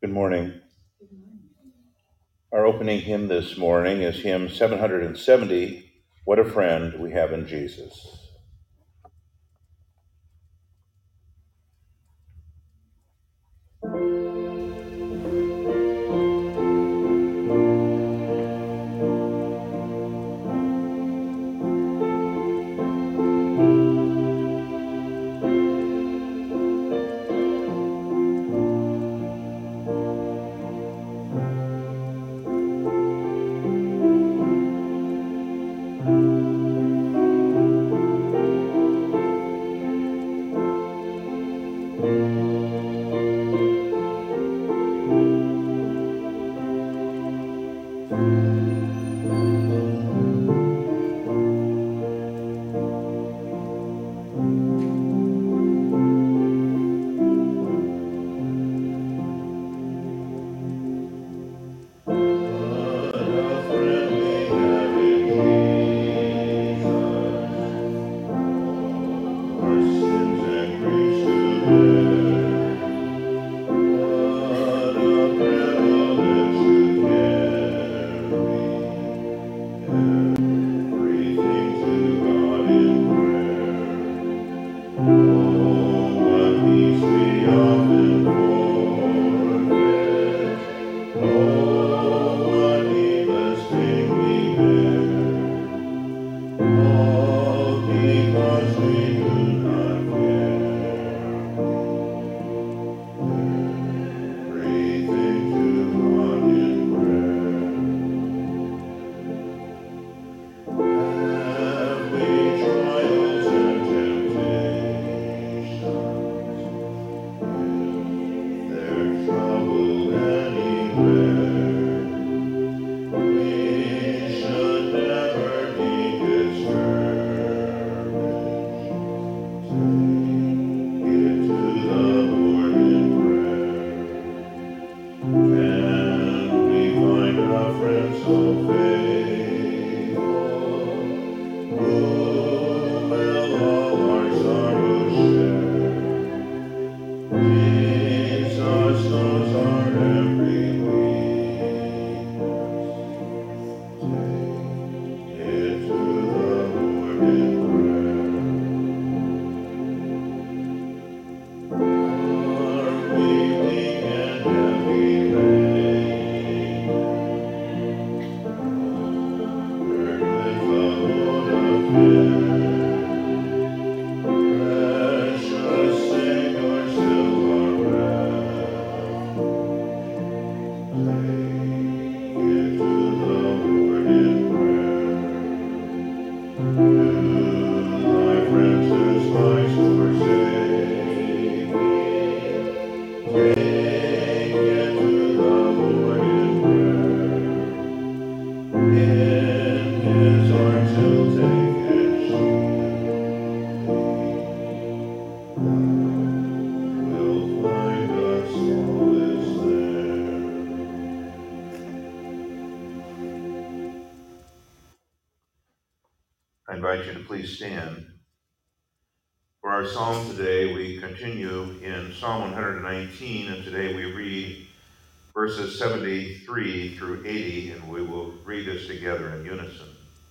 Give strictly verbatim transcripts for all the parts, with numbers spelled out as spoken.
Good morning. Our opening hymn this morning is hymn seven hundred seventy, What a Friend We Have in Jesus. I invite you to please stand. For our psalm today, we continue in Psalm one hundred nineteen, and today we read verses seventy-three through eighty, and we will read this together in unison.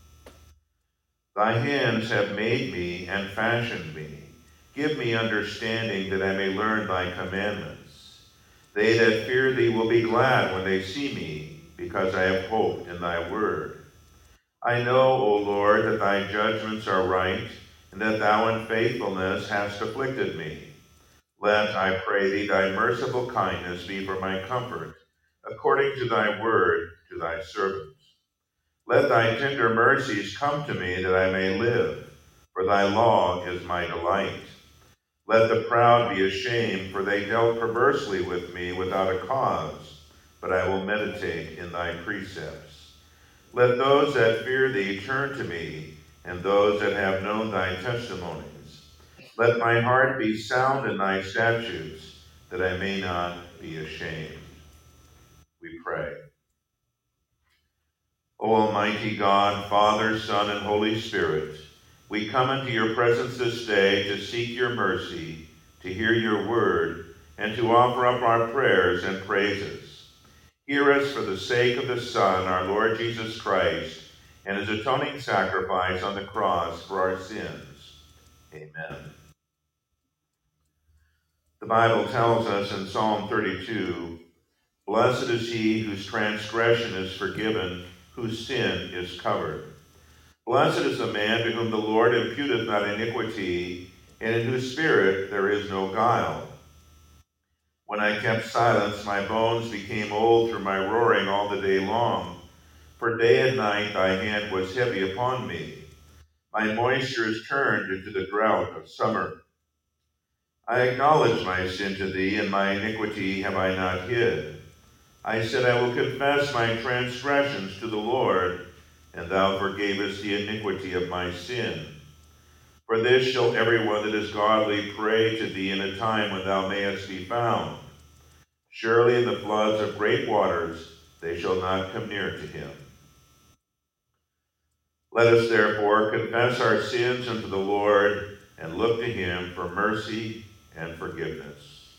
Thy hands have made me and fashioned me. Give me understanding that I may learn thy commandments. They that fear thee will be glad when they see me, because I have hoped in thy word. I know, O Lord, that thy judgments are right, and that thou in faithfulness hast afflicted me. Let, I pray thee, thy merciful kindness be for my comfort, according to thy word to thy servants. Let thy tender mercies come to me, that I may live, for thy law is my delight. Let the proud be ashamed, for they dealt perversely with me without a cause, but I will meditate in thy precepts. Let those that fear thee turn to me, and those that have known thy testimonies. Let my heart be sound in thy statutes, that I may not be ashamed. We pray. O Almighty God, Father, Son, and Holy Spirit, we come into your presence this day to seek your mercy, to hear your word, and to offer up our prayers and praises. Hear us for the sake of the Son, our Lord Jesus Christ, and his atoning sacrifice on the cross for our sins. Amen. The Bible tells us in Psalm thirty-two, "Blessed is he whose transgression is forgiven, whose sin is covered. Blessed is the man to whom the Lord imputeth not iniquity, and in whose spirit there is no guile. When I kept silence, my bones became old through my roaring all the day long. For day and night thy hand was heavy upon me. My moisture is turned into the drought of summer. I acknowledge my sin to thee, and my iniquity have I not hid. I said, I will confess my transgressions to the Lord, and thou forgavest the iniquity of my sin. For this shall every one that is godly pray to thee in a time when thou mayest be found. Surely in the floods of great waters they shall not come near to him. Let us therefore confess our sins unto the Lord, and look to him for mercy and forgiveness.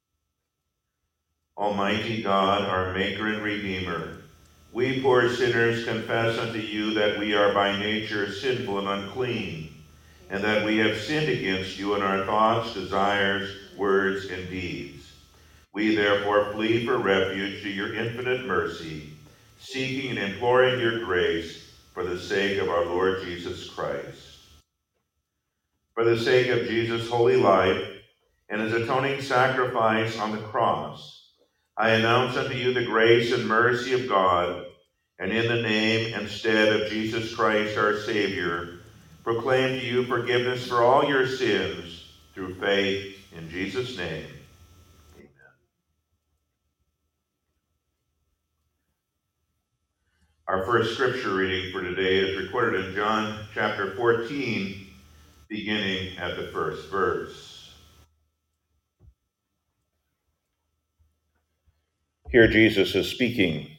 Almighty God, our Maker and Redeemer, we poor sinners confess unto you that we are by nature sinful and unclean, and that we have sinned against you in our thoughts, desires, words, and deeds. We therefore plead for refuge to your infinite mercy, seeking and imploring your grace for the sake of our Lord Jesus Christ. For the sake of Jesus' holy life and his atoning sacrifice on the cross, I announce unto you the grace and mercy of God, and in the name and stead of Jesus Christ our Savior, proclaim to you forgiveness for all your sins through faith in Jesus' name. Amen. Our first scripture reading for today is recorded in John chapter fourteen, beginning at the first verse. Here Jesus is speaking.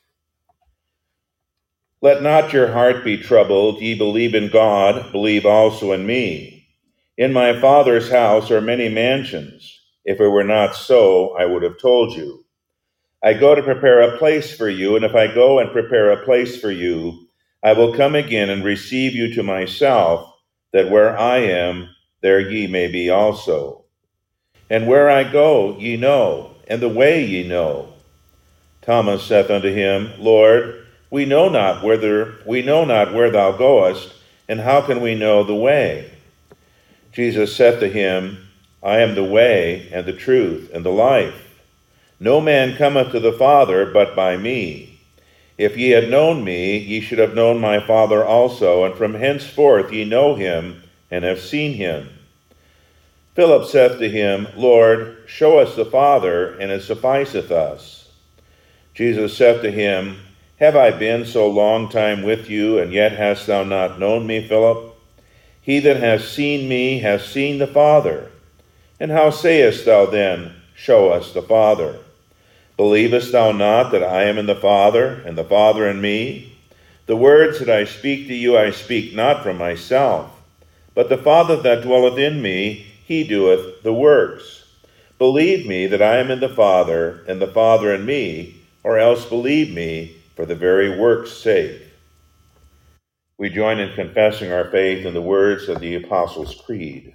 Let not your heart be troubled. Ye believe in God, believe also in me. In my Father's house are many mansions. If it were not so, I would have told you. I go to prepare a place for you, and if I go and prepare a place for you, I will come again and receive you to myself, that where I am, there ye may be also. And where I go, ye know, and the way ye know. Thomas saith unto him, Lord, we know not whither we know not where thou goest, and how can we know the way? Jesus saith to him, I am the way, and the truth, and the life. No man cometh to the Father but by me. If ye had known me, ye should have known my Father also, and from henceforth ye know him, and have seen him. Philip saith to him, Lord, show us the Father, and it sufficeth us. Jesus saith to him, Have I been so long time with you, and yet hast thou not known me, Philip? He that hath seen me hath seen the Father. And how sayest thou then, Show us the Father? Believest thou not that I am in the Father, and the Father in me? The words that I speak to you I speak not from myself, but the Father that dwelleth in me, he doeth the works. Believe me that I am in the Father, and the Father in me, or else believe me for the very work's sake. We join in confessing our faith in the words of the Apostles' Creed.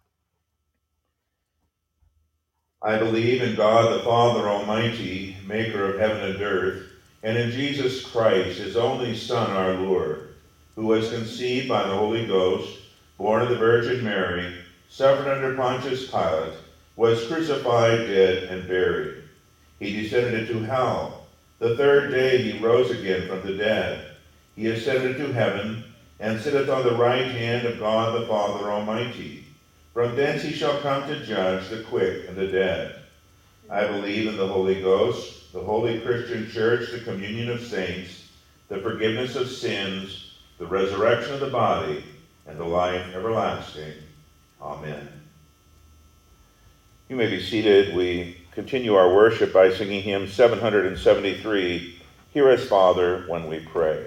I believe in God the Father Almighty, maker of heaven and earth, and in Jesus Christ, his only Son, our Lord, who was conceived by the Holy Ghost, born of the Virgin Mary, suffered under Pontius Pilate, was crucified, dead, and buried. He descended into hell. The third day he rose again from the dead. He ascended to heaven, and sitteth on the right hand of God the Father Almighty. From thence he shall come to judge the quick and the dead. I believe in the Holy Ghost, the holy Christian church, the communion of saints, the forgiveness of sins, the resurrection of the body, and the life everlasting. Amen. You may be seated. We continue our worship by singing hymn seven hundred seventy-three, Hear us, Father, when we pray.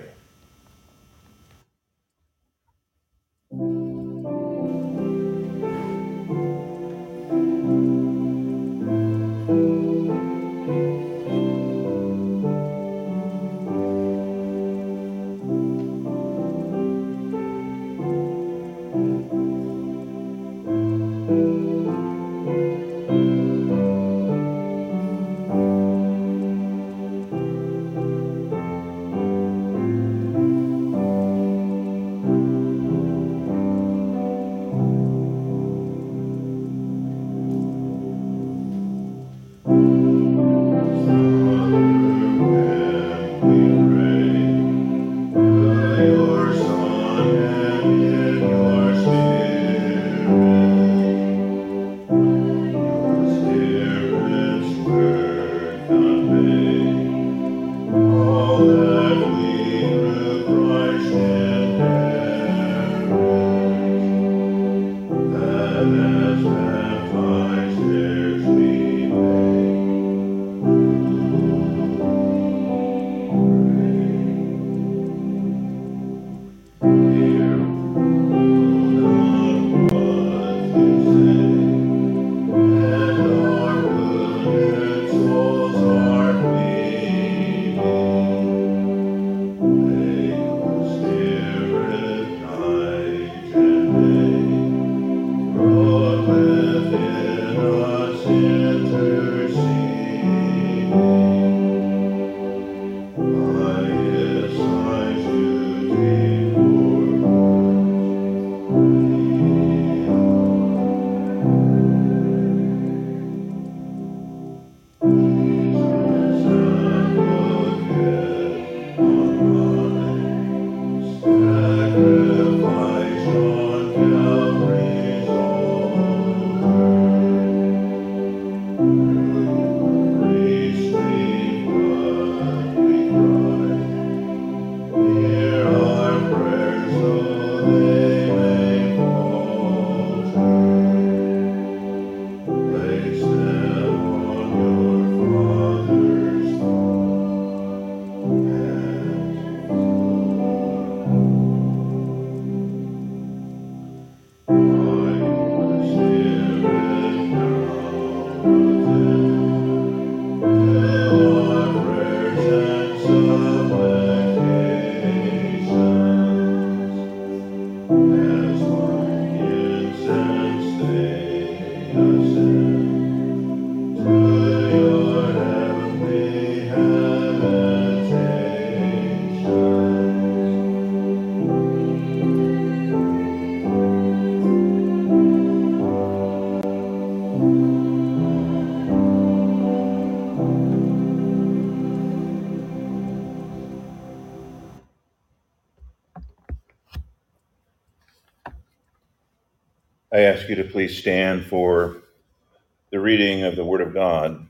I ask you to please stand for the reading of the Word of God.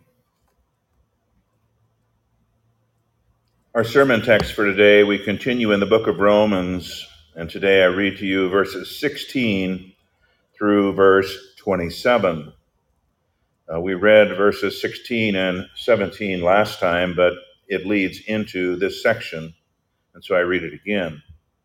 Our sermon text for today, we continue in the book of Romans, and today I read to you verses sixteen through verse twenty-seven. Uh, we read verses sixteen and seventeen last time, but it leads into this section, and so I read it again.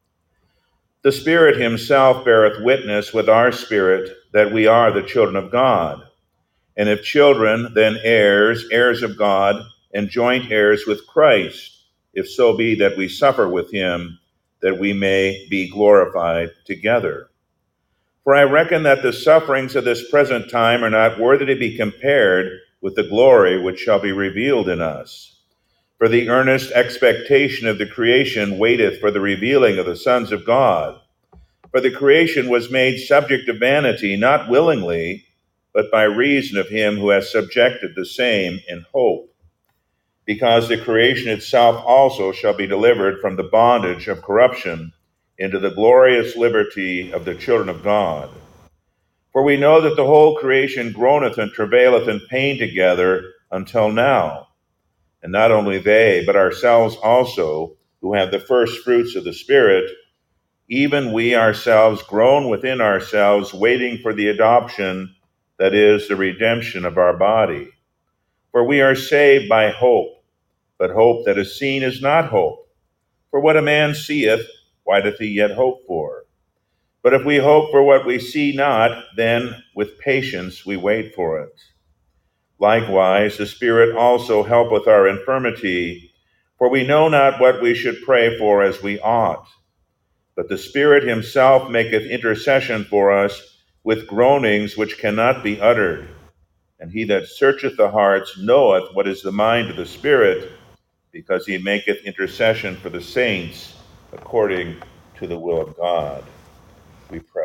The Spirit himself beareth witness with our spirit that we are the children of God. And if children, then heirs, heirs of God, and joint heirs with Christ, if so be that we suffer with him, that we may be glorified together. For I reckon that the sufferings of this present time are not worthy to be compared with the glory which shall be revealed in us. For the earnest expectation of the creation waiteth for the revealing of the sons of God. For the creation was made subject to vanity, not willingly, but by reason of him who has subjected the same in hope. Because the creation itself also shall be delivered from the bondage of corruption into the glorious liberty of the children of God. For we know that the whole creation groaneth and travaileth in pain together until now. And not only they, but ourselves also, who have the first fruits of the Spirit, even we ourselves groan within ourselves, waiting for the adoption, that is, the redemption of our body. For we are saved by hope, but hope that is seen is not hope. For what a man seeth, why doth he yet hope for? But if we hope for what we see not, then with patience we wait for it. Likewise, the Spirit also helpeth our infirmity, for we know not what we should pray for as we ought. But the Spirit himself maketh intercession for us with groanings which cannot be uttered. And he that searcheth the hearts knoweth what is the mind of the Spirit, because he maketh intercession for the saints according to the will of God. We pray.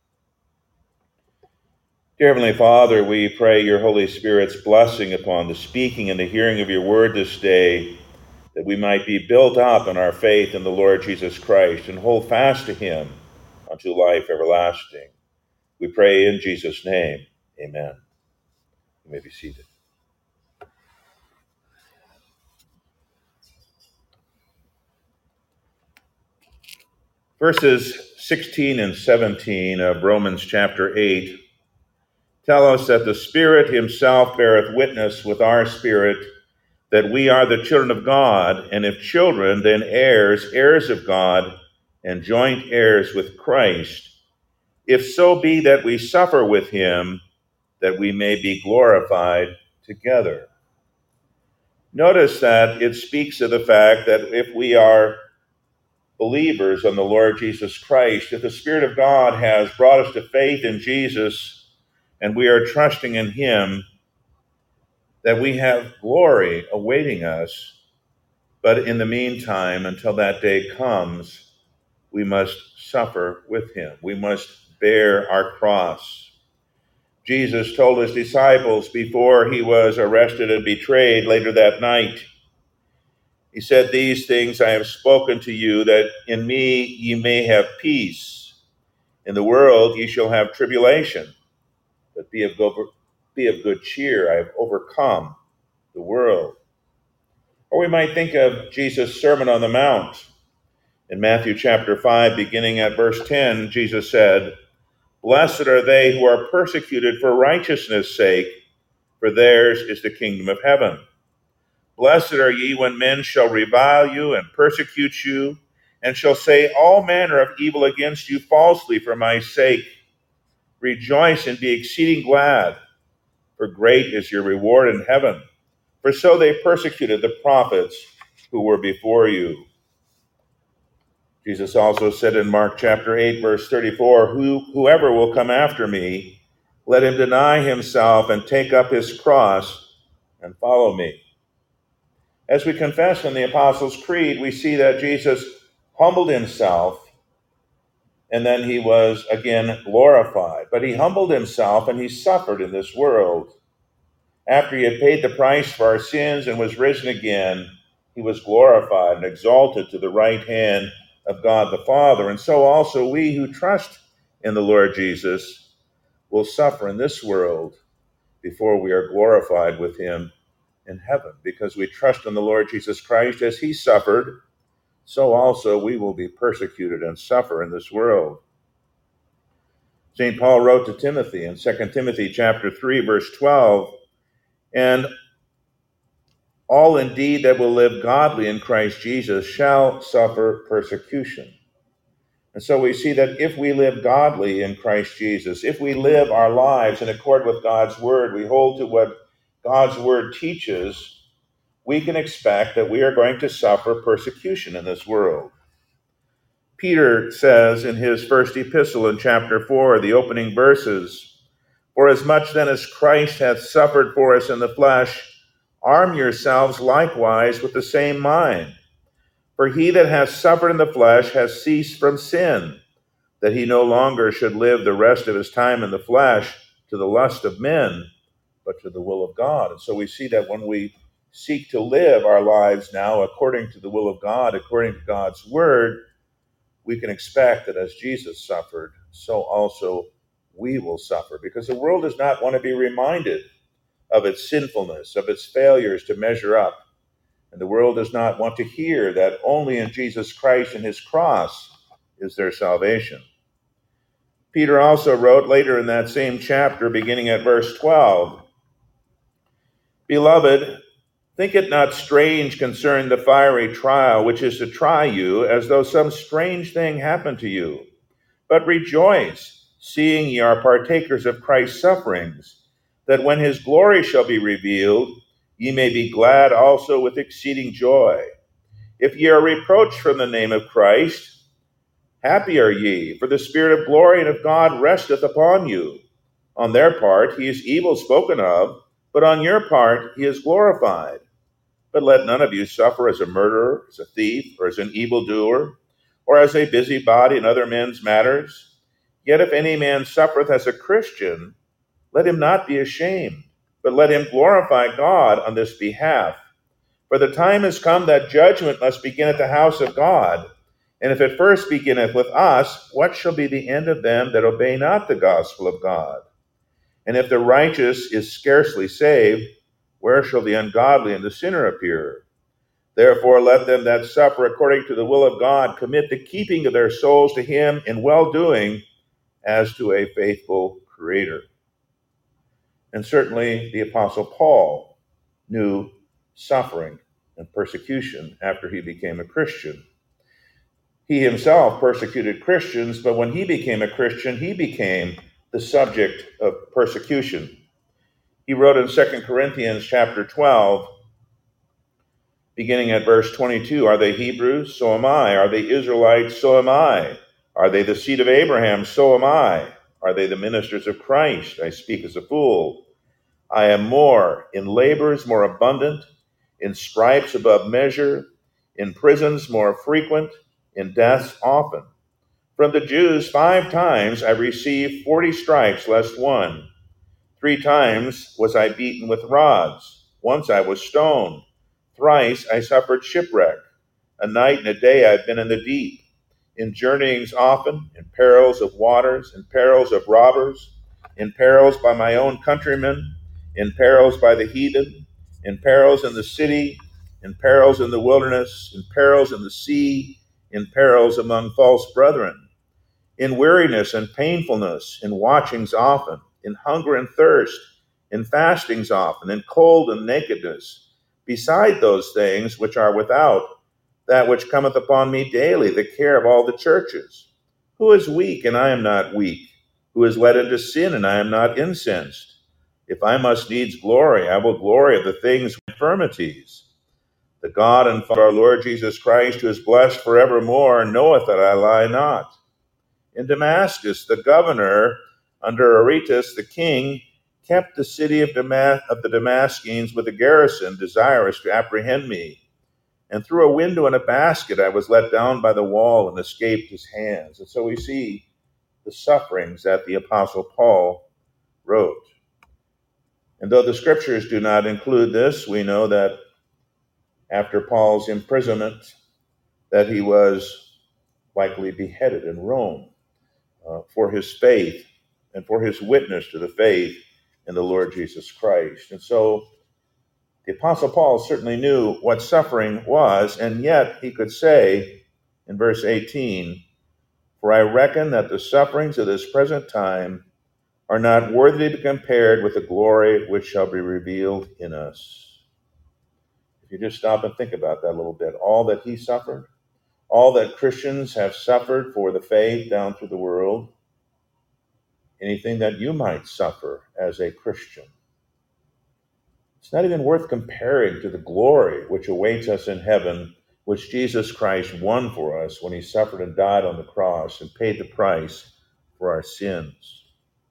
Dear Heavenly Father, we pray your Holy Spirit's blessing upon the speaking and the hearing of your word this day, that we might be built up in our faith in the Lord Jesus Christ and hold fast to him unto life everlasting. We pray in Jesus' name. Amen. You may be seated. Verses sixteen and seventeen of Romans chapter eight tell us that the Spirit himself beareth witness with our spirit that we are the children of God, and if children, then heirs, heirs of God, and joint heirs with Christ, if so be that we suffer with him, that we may be glorified together. Notice that it speaks of the fact that if we are believers on the Lord Jesus Christ, if the Spirit of God has brought us to faith in Jesus, and we are trusting in him, that we have glory awaiting us. But in the meantime, until that day comes, we must suffer with him. We must bear our cross. Jesus told his disciples before he was arrested and betrayed later that night, he said, "These things I have spoken to you, that in me ye may have peace. In the world ye shall have tribulation, but be of good, be of good cheer. I have overcome the world." Or we might think of Jesus' Sermon on the Mount. In Matthew chapter five, beginning at verse ten, Jesus said, "Blessed are they who are persecuted for righteousness' sake, for theirs is the kingdom of heaven. Blessed are ye when men shall revile you and persecute you, and shall say all manner of evil against you falsely for my sake. Rejoice and be exceeding glad, for great is your reward in heaven. For so they persecuted the prophets who were before you." Jesus also said in Mark chapter eight, verse thirty-four, Who, whoever will come after me, let him deny himself and take up his cross and follow me. As we confess in the Apostles' Creed, we see that Jesus humbled himself and then he was again glorified. But he humbled himself and he suffered in this world. After he had paid the price for our sins and was risen again, he was glorified and exalted to the right hand of God the Father. And so also we who trust in the Lord Jesus will suffer in this world before we are glorified with him in heaven. Because we trust in the Lord Jesus Christ as he suffered, so also we will be persecuted and suffer in this world. Saint Paul wrote to Timothy in Second Timothy chapter three, verse twelve, and all indeed that will live godly in Christ Jesus shall suffer persecution. And so we see that if we live godly in Christ Jesus, if we live our lives in accord with God's word, we hold to what God's word teaches, we can expect that we are going to suffer persecution in this world. Peter says in his first epistle in chapter four, the opening verses, "For as much then as Christ hath suffered for us in the flesh, arm yourselves likewise with the same mind. For he that hath suffered in the flesh has ceased from sin, that he no longer should live the rest of his time in the flesh to the lust of men, but to the will of God." And so we see that when we seek to live our lives now according to the will of God, according to God's word, we can expect that as Jesus suffered, so also we will suffer. Because the world does not want to be reminded of its sinfulness, of its failures to measure up. And the world does not want to hear that only in Jesus Christ and his cross is there salvation. Peter also wrote later in that same chapter, beginning at verse twelve, "Beloved, think it not strange concerning the fiery trial which is to try you, as though some strange thing happened to you. But rejoice, seeing ye are partakers of Christ's sufferings, that when his glory shall be revealed, ye may be glad also with exceeding joy. If ye are reproached from the name of Christ, happy are ye, for the Spirit of glory and of God resteth upon you. On their part he is evil spoken of, but on your part he is glorified. But let none of you suffer as a murderer, as a thief, or as an evildoer, or as a busybody in other men's matters. Yet if any man suffereth as a Christian, let him not be ashamed, but let him glorify God on this behalf. For the time is come that judgment must begin at the house of God. And if it first beginneth with us, what shall be the end of them that obey not the gospel of God? And if the righteous is scarcely saved, where shall the ungodly and the sinner appear? Therefore let them that suffer according to the will of God commit the keeping of their souls to him in well-doing as to a faithful Creator." And certainly the Apostle Paul knew suffering and persecution after he became a Christian. He himself persecuted Christians, but when he became a Christian, he became the subject of persecution. He wrote in Second Corinthians chapter twelve, beginning at verse twenty-two, "Are they Hebrews? So am I. Are they Israelites? So am I. Are they the seed of Abraham? So am I. Are they the ministers of Christ? I speak as a fool. I am more, in labors more abundant, in stripes above measure, in prisons more frequent, in deaths often. From the Jews five times I received forty stripes less one. Three times was I beaten with rods. Once I was stoned. Thrice I suffered shipwreck. A night and a day I've been in the deep. In journeyings often, in perils of waters, in perils of robbers, in perils by my own countrymen, in perils by the heathen, in perils in the city, in perils in the wilderness, in perils in the sea, in perils among false brethren, in weariness and painfulness, in watchings often, in hunger and thirst, in fastings often, in cold and nakedness, beside those things which are without, that which cometh upon me daily, the care of all the churches. Who is weak, and I am not weak? Who is led into sin, and I am not incensed? If I must needs glory, I will glory of the things of infirmities. The God and Father of our Lord Jesus Christ, who is blessed forevermore, knoweth that I lie not. In Damascus, the governor, under Aretas the king, kept the city of, Damas- of the Damascines with a garrison, desirous to apprehend me. And through a window in a basket I was let down by the wall and escaped his hands. And so we see the sufferings that the Apostle Paul wrote. And though the scriptures do not include this, we know that after Paul's imprisonment, that he was likely beheaded in Rome uh, for his faith and for his witness to the faith in the Lord Jesus Christ. And so the Apostle Paul certainly knew what suffering was, and yet he could say in verse eighteen, "For I reckon that the sufferings of this present time are not worthy to be compared with the glory which shall be revealed in us." If you just stop and think about that a little bit, all that he suffered, all that Christians have suffered for the faith down through the world, anything that you might suffer as a Christian, it's not even worth comparing to the glory which awaits us in heaven, which Jesus Christ won for us when he suffered and died on the cross and paid the price for our sins.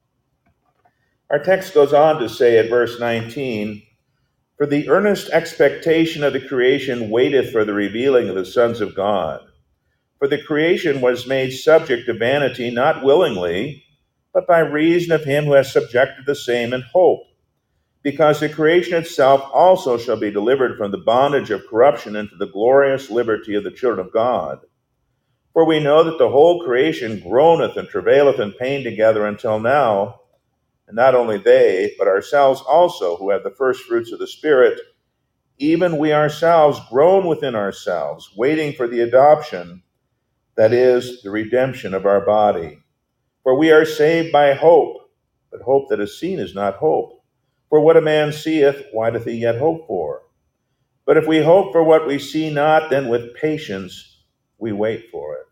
Our text goes on to say at verse nineteen, "For the earnest expectation of the creation waiteth for the revealing of the sons of God. For the creation was made subject to vanity, not willingly, but by reason of him who has subjected the same in hope. Because the creation itself also shall be delivered from the bondage of corruption into the glorious liberty of the children of God. For we know that the whole creation groaneth and travaileth in pain together until now, and not only they, but ourselves also, who have the first fruits of the Spirit, even we ourselves groan within ourselves, waiting for the adoption, that is, the redemption of our body. For we are saved by hope, but hope that is seen is not hope. For what a man seeth, why doth he yet hope for? But if we hope for what we see not, then with patience we wait for it."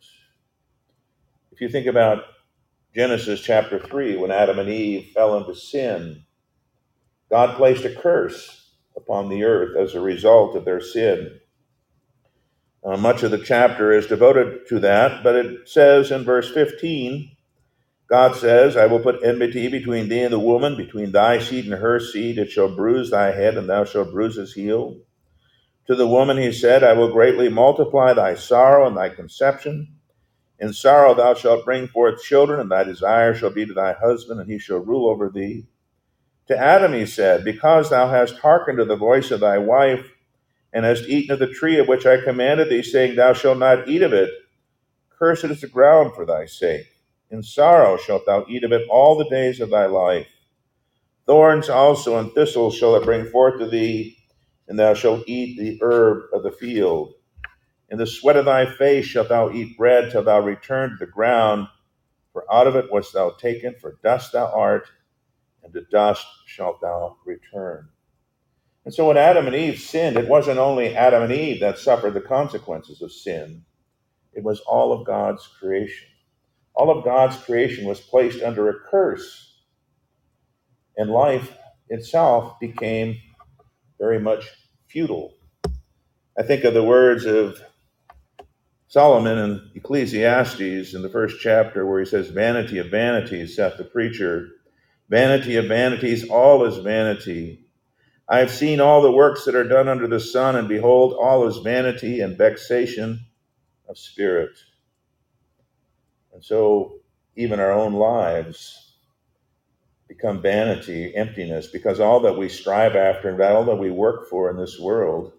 If you think about Genesis chapter three, when Adam and Eve fell into sin, God placed a curse upon the earth as a result of their sin. Uh, much of the chapter is devoted to that, but it says in verse fifteen, God says, "I will put enmity between thee and the woman, between thy seed and her seed. It shall bruise thy head, and thou shalt bruise his heel. To the woman he said, I will greatly multiply thy sorrow and thy conception. In sorrow thou shalt bring forth children, and thy desire shall be to thy husband, and he shall rule over thee. To Adam he said, Because thou hast hearkened to the voice of thy wife, and hast eaten of the tree of which I commanded thee, saying, Thou shalt not eat of it, cursed is the ground for thy sake. In sorrow shalt thou eat of it all the days of thy life. Thorns also and thistles shall it bring forth to thee, and thou shalt eat the herb of the field. In the sweat of thy face shalt thou eat bread till thou return to the ground, for out of it wast thou taken, for dust thou art, and to dust shalt thou return." And so when Adam and Eve sinned, it wasn't only Adam and Eve that suffered the consequences of sin. It was all of God's creation. All of God's creation was placed under a curse, and life itself became very much futile. I think of the words of Solomon in Ecclesiastes in the first chapter, where he says, "Vanity of vanities, saith the preacher, vanity of vanities, all is vanity. I have seen all the works that are done under the sun, and behold, all is vanity and vexation of spirit." And so even our own lives become vanity, emptiness, because all that we strive after and all that we work for in this world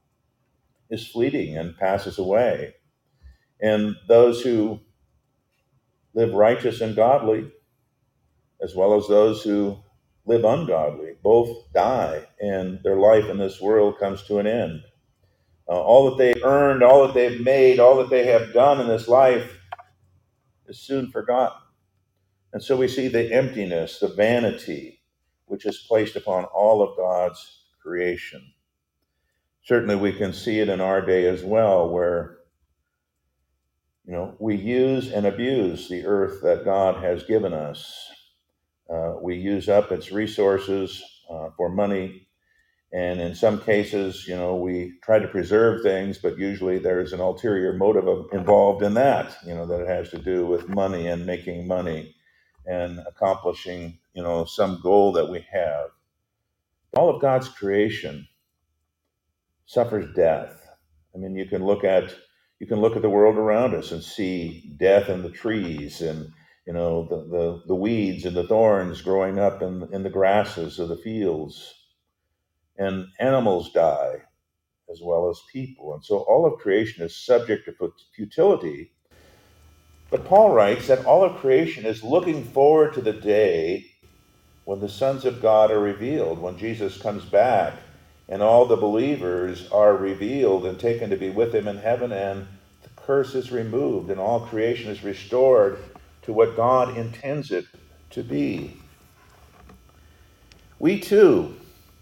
is fleeting and passes away. And those who live righteous and godly, as well as those who live ungodly, both die, and their life in this world comes to an end. Uh, all that they earned, all that they've made, all that they have done in this life is soon forgotten. And so we see the emptiness, the vanity, which is placed upon all of God's creation. Certainly we can see it in our day as well, where, you know, we use and abuse the earth that God has given us. Uh, we use up its resources uh, for money. And in some cases, you know, we try to preserve things, but usually there's an ulterior motive of, involved in that, you know, that it has to do with money and making money and accomplishing, you know, some goal that we have. All of God's creation suffers death. I mean, you can look at you can look at the world around us and see death in the trees, and you know the the, the weeds and the thorns growing up in in the grasses of the fields, and animals die as well as people, and so all of creation is subject to futility. But Paul writes that all of creation is looking forward to the day when the sons of God are revealed, when Jesus comes back and all the believers are revealed and taken to be with him in heaven, and the curse is removed and all creation is restored to what God intends it to be. We too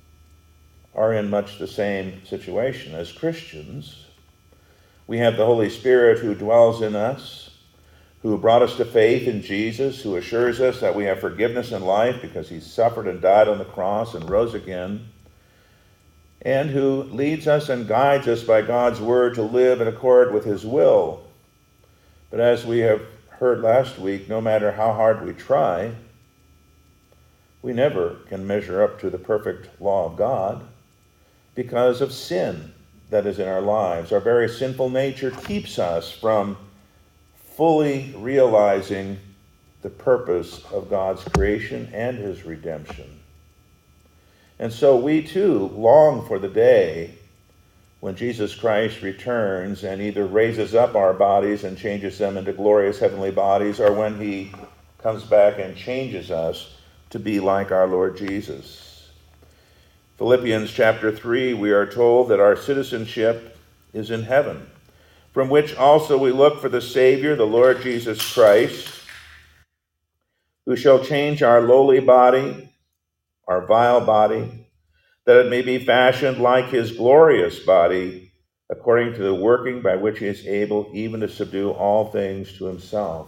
are in much the same situation as Christians. We have the Holy Spirit who dwells in us, who brought us to faith in Jesus, who assures us that we have forgiveness in life because he suffered and died on the cross and rose again, and who leads us and guides us by God's word to live in accord with his will. But as we have heard last week, no matter how hard we try, we never can measure up to the perfect law of God because of sin that is in our lives. Our very sinful nature keeps us from fully realizing the purpose of God's creation and his redemption. And so we too long for the day when Jesus Christ returns and either raises up our bodies and changes them into glorious heavenly bodies, or when he comes back and changes us to be like our Lord Jesus. Philippians chapter three, we are told that our citizenship is in heaven, from which also we look for the Savior, the Lord Jesus Christ, who shall change our lowly body, our vile body, that it may be fashioned like his glorious body, according to the working by which he is able even to subdue all things to himself.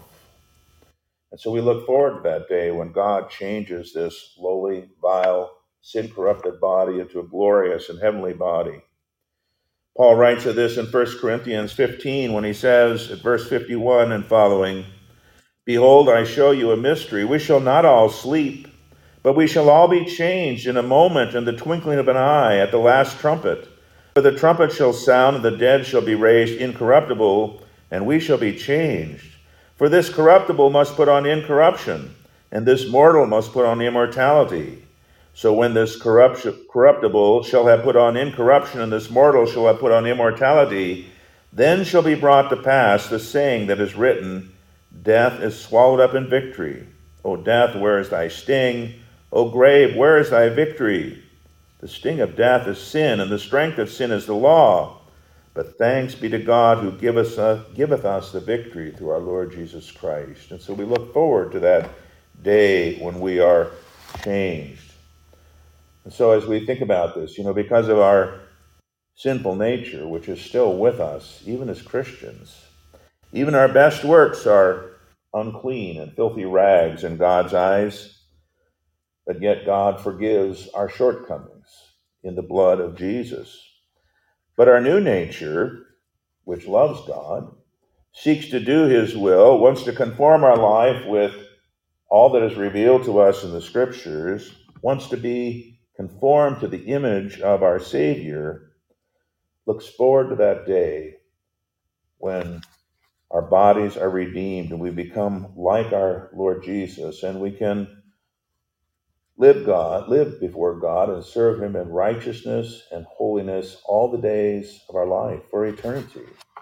And so we look forward to that day when God changes this lowly, vile, sin-corrupted body into a glorious and heavenly body. Paul writes of this in First Corinthians fifteen when he says at verse fifty-one and following, "Behold, I show you a mystery. We shall not all sleep, but we shall all be changed in a moment, in the twinkling of an eye, at the last trumpet. For the trumpet shall sound, and the dead shall be raised incorruptible, and we shall be changed. For this corruptible must put on incorruption, and this mortal must put on immortality. So when this corruptible shall have put on incorruption, and this mortal shall have put on immortality, then shall be brought to pass the saying that is written, Death is swallowed up in victory. O death, where is thy sting? O grave, where is thy victory? The sting of death is sin, and the strength of sin is the law. But thanks be to God who giveth us, giveth us the victory through our Lord Jesus Christ." And so we look forward to that day when we are changed. And so as we think about this, you know, because of our sinful nature, which is still with us, even as Christians, even our best works are unclean and filthy rags in God's eyes, but yet God forgives our shortcomings in the blood of Jesus. But our new nature, which loves God, seeks to do his will, wants to conform our life with all that is revealed to us in the Scriptures, wants to be conformed to the image of our Savior, looks forward to that day when our bodies are redeemed and we become like our Lord Jesus, and we can live God, live before God and serve him in righteousness and holiness all the days of our life for eternity.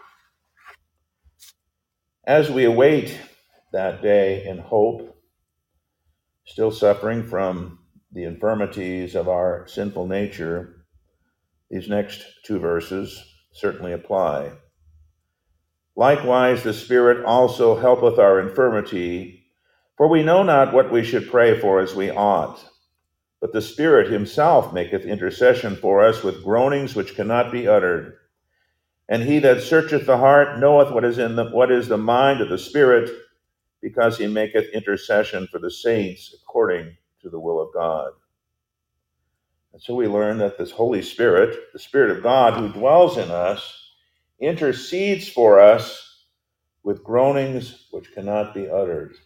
As we await that day in hope, still suffering from the infirmities of our sinful nature, these next two verses certainly apply. Likewise, the Spirit also helpeth our infirmity, for we know not what we should pray for as we ought. But the Spirit himself maketh intercession for us with groanings which cannot be uttered. And he that searcheth the heart knoweth what is in the what is the mind of the Spirit, because he maketh intercession for the saints according to the will of God. And so we learn that this Holy Spirit, the Spirit of God who dwells in us, intercedes for us with groanings which cannot be uttered.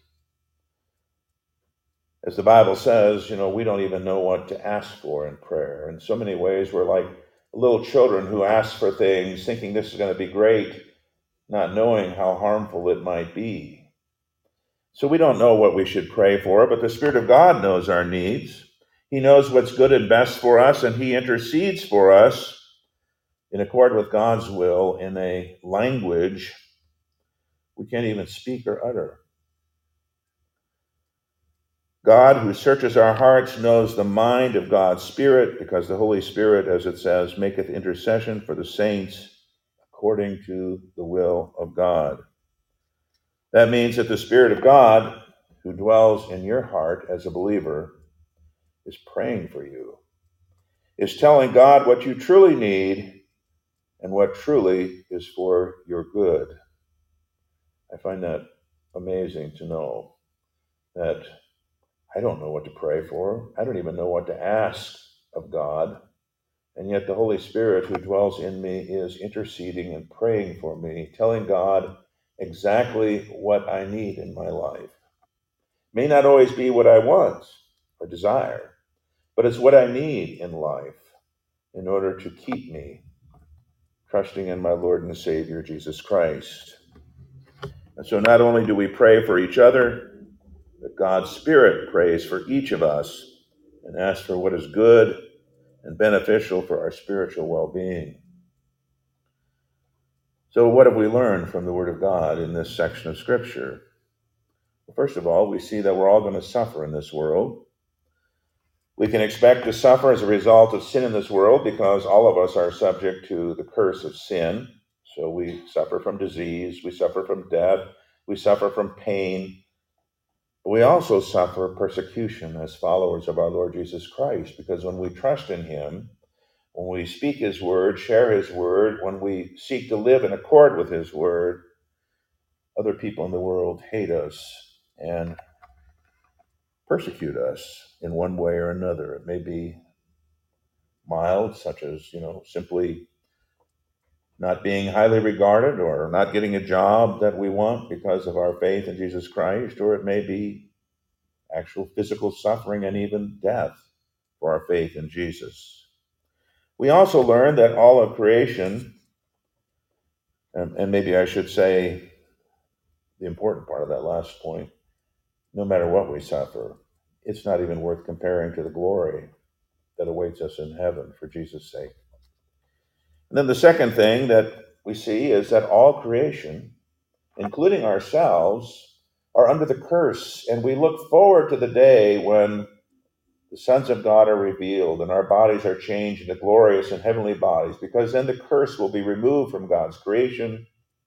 As the Bible says, you know, we don't even know what to ask for in prayer. In so many ways, we're like little children who ask for things thinking this is going to be great, not knowing how harmful it might be. So we don't know what we should pray for, but the Spirit of God knows our needs. He knows what's good and best for us, and he intercedes for us in accord with God's will in a language we can't even speak or utter. God, who searches our hearts, knows the mind of God's Spirit, because the Holy Spirit, as it says, maketh intercession for the saints according to the will of God. That means that the Spirit of God, who dwells in your heart as a believer, is praying for you, is telling God what you truly need and what truly is for your good. I find that amazing to know that I don't know what to pray for. I don't even know what to ask of God. And yet the Holy Spirit who dwells in me is interceding and praying for me, telling God exactly what I need in my life. May not always be what I want or desire, but it's what I need in life in order to keep me trusting in my Lord and Savior, Jesus Christ. And so not only do we pray for each other, but God's Spirit prays for each of us and asks for what is good and beneficial for our spiritual well-being. So what have we learned from the Word of God in this section of Scripture? Well, first of all, we see that we're all going to suffer in this world. We can expect to suffer as a result of sin in this world because all of us are subject to the curse of sin. So we suffer from disease, we suffer from death, we suffer from pain. But we also suffer persecution as followers of our Lord Jesus Christ, because when we trust in him, when we speak his word, share his word, when we seek to live in accord with his word, other people in the world hate us and persecute us in one way or another. It may be mild, such as, you know, simply not being highly regarded or not getting a job that we want because of our faith in Jesus Christ, or it may be actual physical suffering and even death for our faith in Jesus. We also learn that all of creation, and, and maybe I should say the important part of that last point, no matter what we suffer, it's not even worth comparing to the glory that awaits us in heaven for Jesus' sake. And then the second thing that we see is that all creation, including ourselves, are under the curse, and we look forward to the day when the sons of God are revealed and our bodies are changed into glorious and heavenly bodies, because then the curse will be removed from God's creation,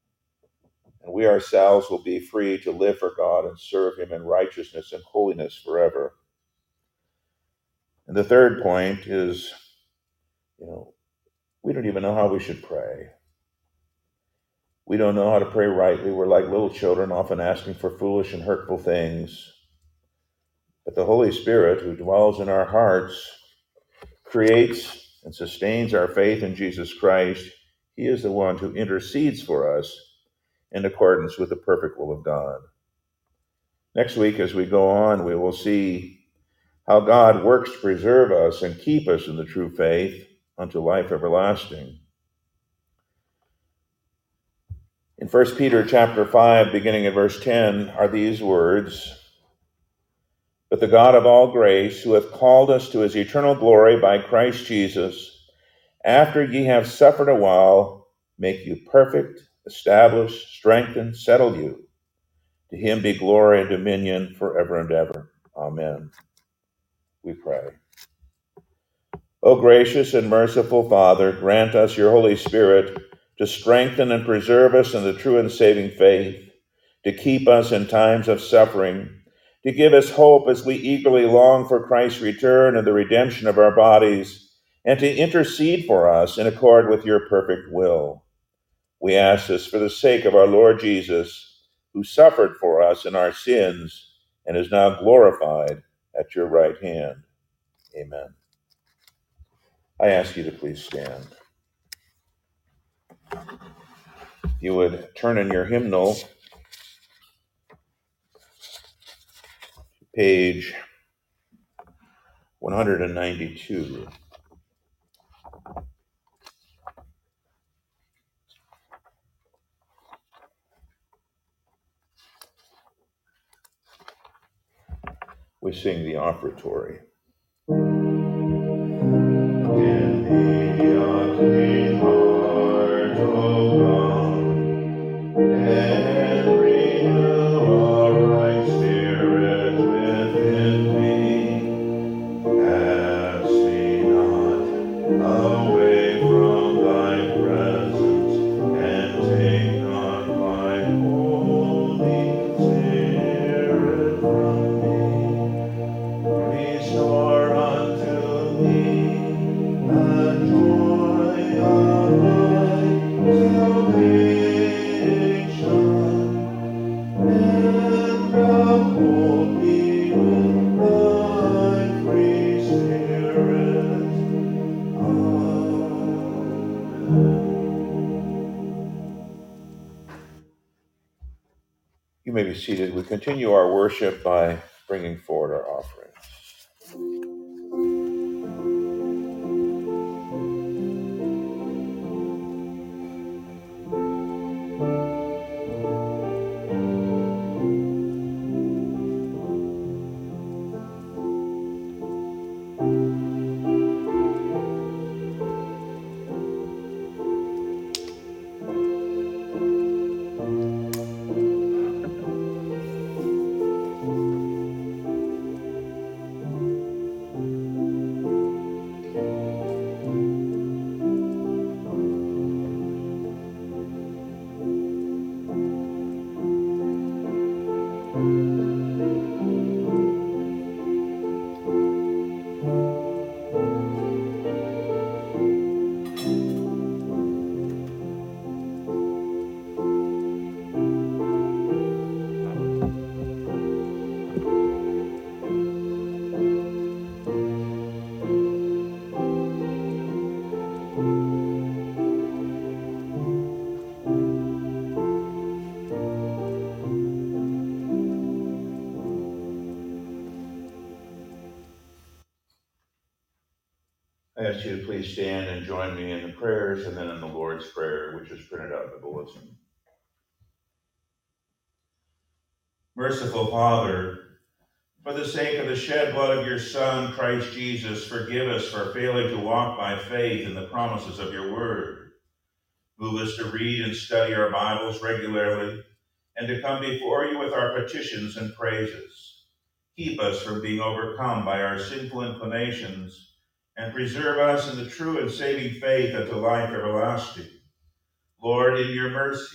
and we ourselves will be free to live for God and serve him in righteousness and holiness forever. And the third point is, you know, we don't even know how we should pray. We don't know how to pray rightly. We're like little children, often asking for foolish and hurtful things. But the Holy Spirit, who dwells in our hearts, creates and sustains our faith in Jesus Christ. He is the one who intercedes for us in accordance with the perfect will of God. Next week, as we go on, we will see how God works to preserve us and keep us in the true faith unto life everlasting. In First Peter chapter five, beginning at verse ten, are these words: "But the God of all grace, who hath called us to his eternal glory by Christ Jesus, after ye have suffered a while, make you perfect, establish, strengthen, settle you. To him be glory and dominion forever and ever. Amen." We pray. O gracious and merciful Father, grant us your Holy Spirit to strengthen and preserve us in the true and saving faith, to keep us in times of suffering, to give us hope as we eagerly long for Christ's return and the redemption of our bodies, and to intercede for us in accord with your perfect will. We ask this for the sake of our Lord Jesus, who suffered for us in our sins and is now glorified at your right hand. Amen. I ask you to please stand. You would turn in your hymnal, page one hundred ninety-two. we sing the offertory. Give me a clean heart, O God, and renew a right spirit within me. Cast me not away from thy presence, and take not thy Holy Spirit from me. Restore unto me the joy of thy salvation, and uphold me with thy free spirit. Amen. You may be seated. We continue our worship by bringing forward our offerings. I ask you to please stand and join me in the prayers and then in the Lord's Prayer, which is printed out in the bulletin. Merciful Father, for the sake of the shed blood of your Son, Christ Jesus, forgive us for failing to walk by faith in the promises of your word. Move us to read and study our Bibles regularly and to come before you with our petitions and praises. Keep us from being overcome by our sinful inclinations and preserve us in the true and saving faith unto life everlasting. Lord, in your mercy.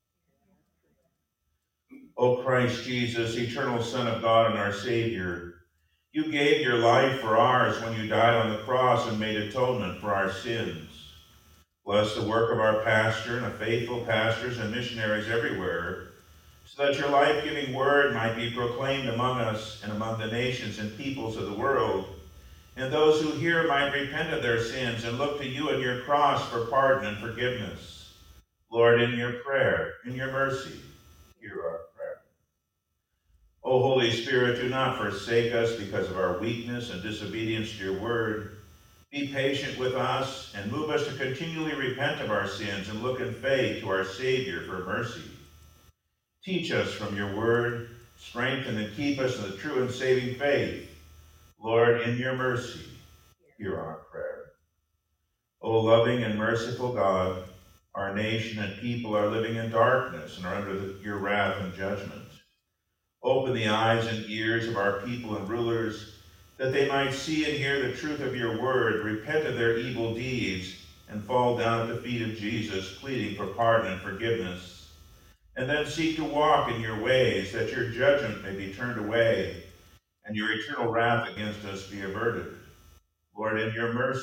O Christ Jesus, eternal Son of God and our Savior, you gave your life for ours when you died on the cross and made atonement for our sins. Bless the work of our pastor and the faithful pastors and missionaries everywhere, so that your life-giving word might be proclaimed among us and among the nations and peoples of the world, and those who hear might repent of their sins and look to you and your cross for pardon and forgiveness. Lord, in your prayer, in your mercy, hear our prayer. O Holy Spirit, do not forsake us because of our weakness and disobedience to your word. Be patient with us and move us to continually repent of our sins and look in faith to our Savior for mercy. Teach us from your word, strengthen and keep us in the true and saving faith. Lord, in your mercy, hear our prayer. O loving and merciful God, our nation and people are living in darkness and are under the, your wrath and judgment. Open the eyes and ears of our people and rulers, that they might see and hear the truth of your word, repent of their evil deeds, and fall down at the feet of Jesus, pleading for pardon and forgiveness, and then seek to walk in your ways, that your judgment may be turned away, and your eternal wrath against us be averted. Lord, in your mercy.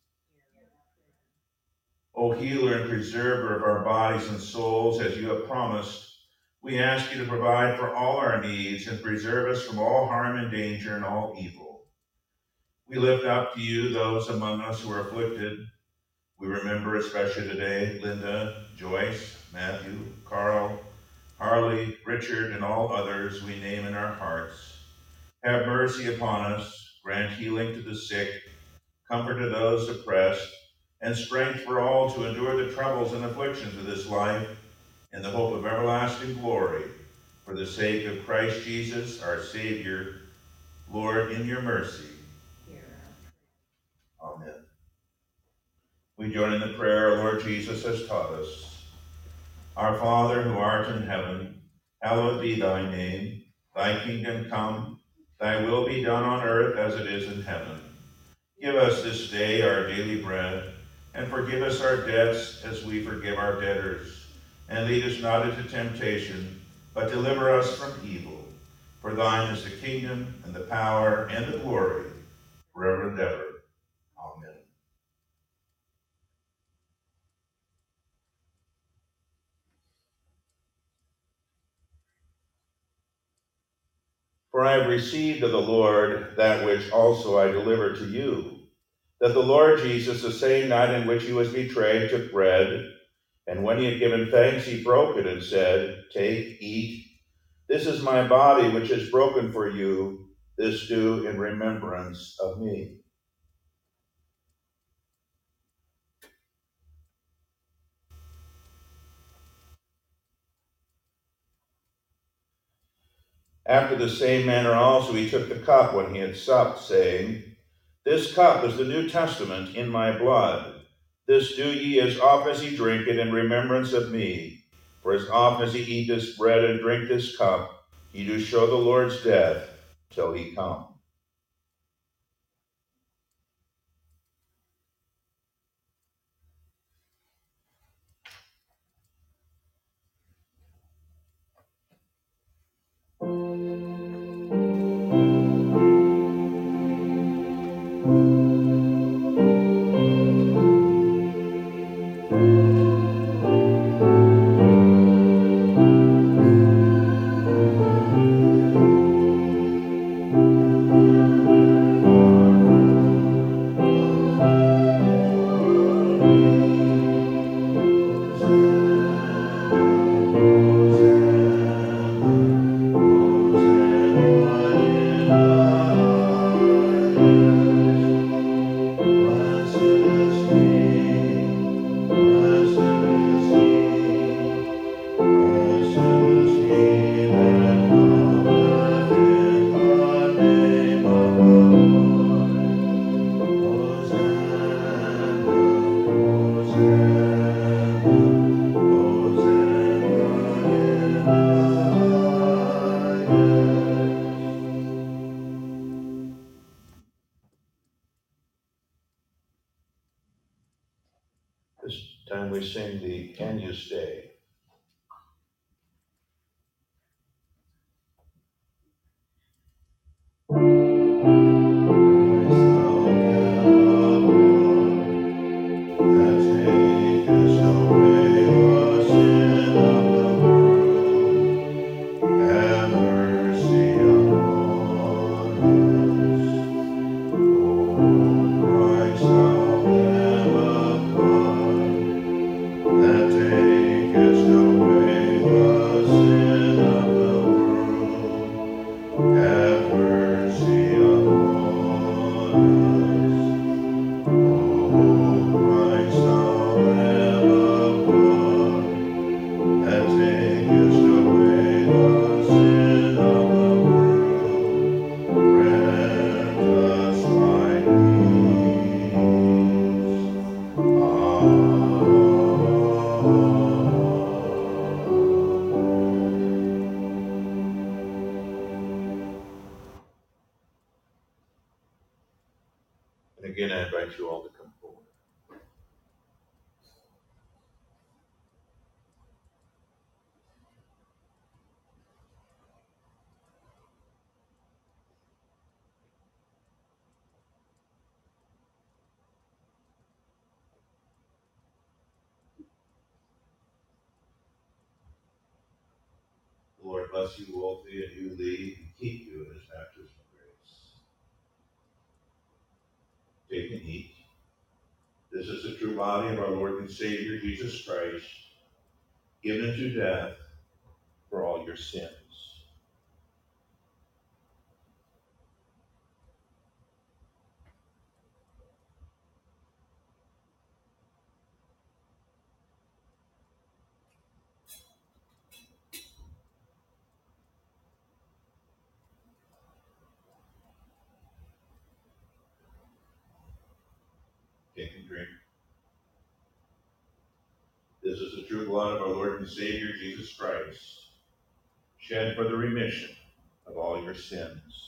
O healer and preserver of our bodies and souls, as you have promised, we ask you to provide for all our needs and preserve us from all harm and danger and all evil. We lift up to you those among us who are afflicted. We remember especially today Linda, Joyce, Matthew, Carl, Harley, Richard, and all others we name in our hearts. Have mercy upon us, grant healing to the sick, comfort to those oppressed, and strength for all to endure the troubles and afflictions of this life in the hope of everlasting glory, for the sake of Christ Jesus, our Savior. Lord, in your mercy. Amen. We join in the prayer our Lord Jesus has taught us. Our Father, who art in heaven, hallowed be thy name. Thy kingdom come, thy will be done on earth as it is in heaven. Give us this day our daily bread, and forgive us our debts as we forgive our debtors. And lead us not into temptation, but deliver us from evil. For thine is the kingdom, and the power, and the glory, forever and ever. Amen. For I have received of the Lord that which also I delivered to you, that the Lord Jesus, the same night in which he was betrayed, took bread, and when he had given thanks, he broke it and said, Take, eat. This is my body, which is broken for you. This do in remembrance of me. After the same manner also he took the cup when he had supped, saying, This cup is the New Testament in my blood. This do ye as oft as ye drink it in remembrance of me. For as oft as ye eat this bread and drink this cup, ye do show the Lord's death till he come. This time we sing the Can You Stay? And again, I invite you all to come forward. The Lord bless you, Wolfie, and you, Lee, and keep you in his baptismal grace. Take and eat. This is the true body of our Lord and Savior, Jesus Christ, given to death for all your sins. the blood of our Lord and Savior Jesus Christ, shed for the remission of all your sins.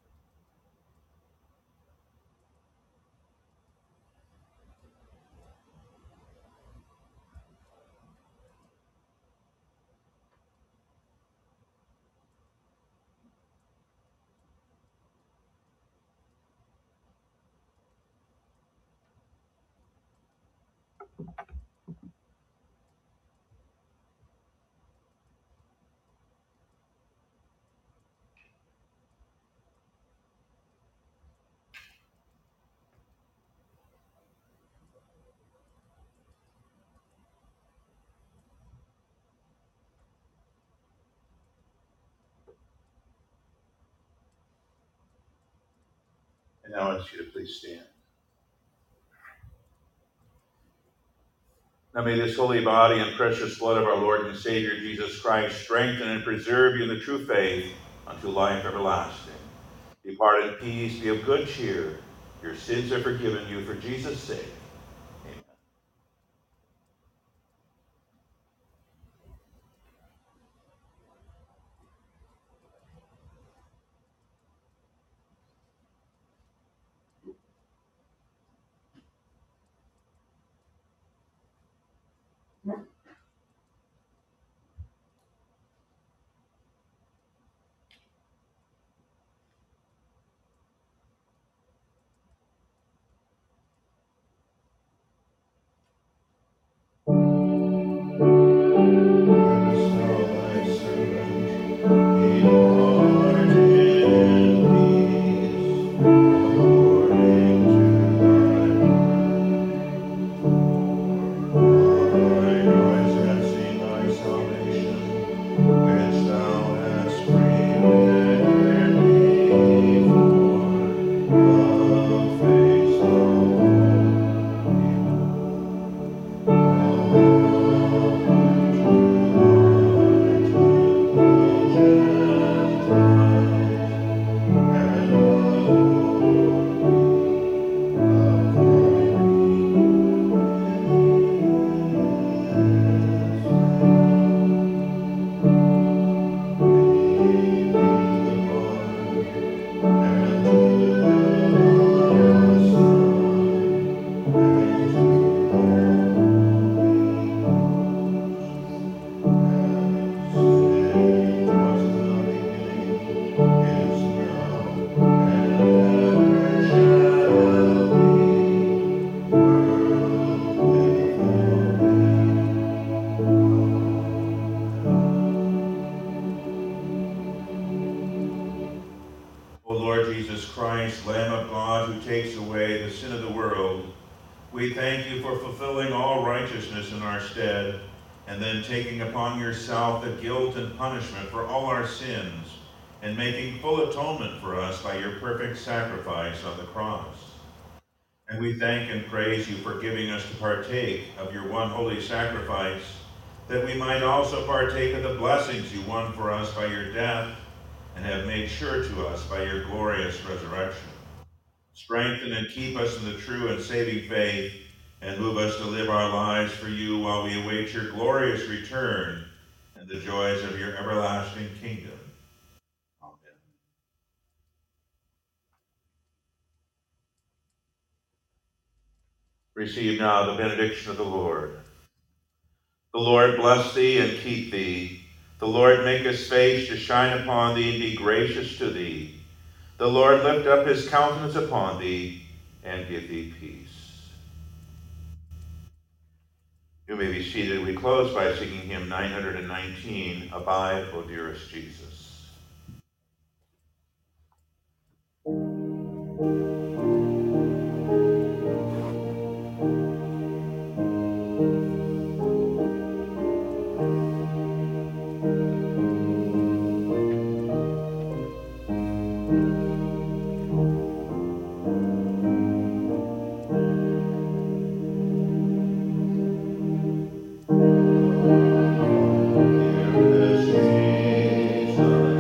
And now I ask you to please stand. Now may this holy body and precious blood of our Lord and Savior Jesus Christ strengthen and preserve you in the true faith unto life everlasting. Depart in peace, be of good cheer. Your sins are forgiven you for Jesus' sake. Amen. O Lord Jesus Christ, Lamb of God, who takes away the sin of the world, we thank you for fulfilling all righteousness in our stead, and then taking upon yourself the guilt and punishment for all our sins, and making full atonement for us by your perfect sacrifice on the cross. And we thank and praise you for giving us to partake of your one holy sacrifice, that we might also partake of the blessings you won for us by your death, and have made sure to us by your glorious resurrection. Strengthen and keep us in the true and saving faith, and move us to live our lives for you while we await your glorious return and the joys of your everlasting kingdom. Amen. Receive now the benediction of the Lord. The Lord bless thee and keep thee. The Lord make his face to shine upon thee and be gracious to thee. The Lord lift up his countenance upon thee and give thee peace. You may be seated. We close by singing hymn nine hundred nineteen, Abide, O Dearest Jesus. Dearest Jesus.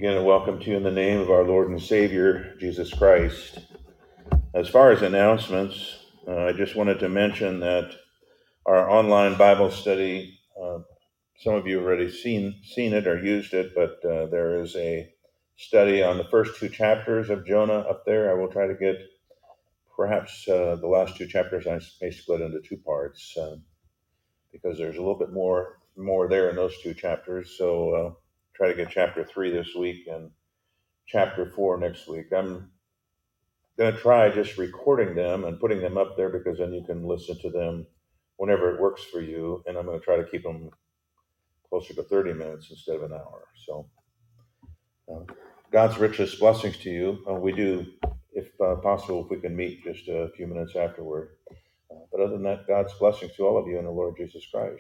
Again, a welcome to you in the name of our Lord and Savior, Jesus Christ. As far as announcements, uh, I just wanted to mention that our online Bible study, uh, some of you have already seen, seen it or used it, but uh, there is a study on the first two chapters of Jonah up there. I will try to get perhaps uh, the last two chapters I may split into two parts uh, because there's a little bit more more there in those two chapters. So uh, try to get chapter three this week and chapter four next week. I'm going to try just recording them and putting them up there because then you can listen to them whenever it works for you. And I'm going to try to keep them closer to thirty minutes instead of an hour. So uh, God's richest blessings to you. Uh, we do, if uh, possible, if we can meet just a few minutes afterward. Uh, but other than that, God's blessings to all of you in the Lord Jesus Christ.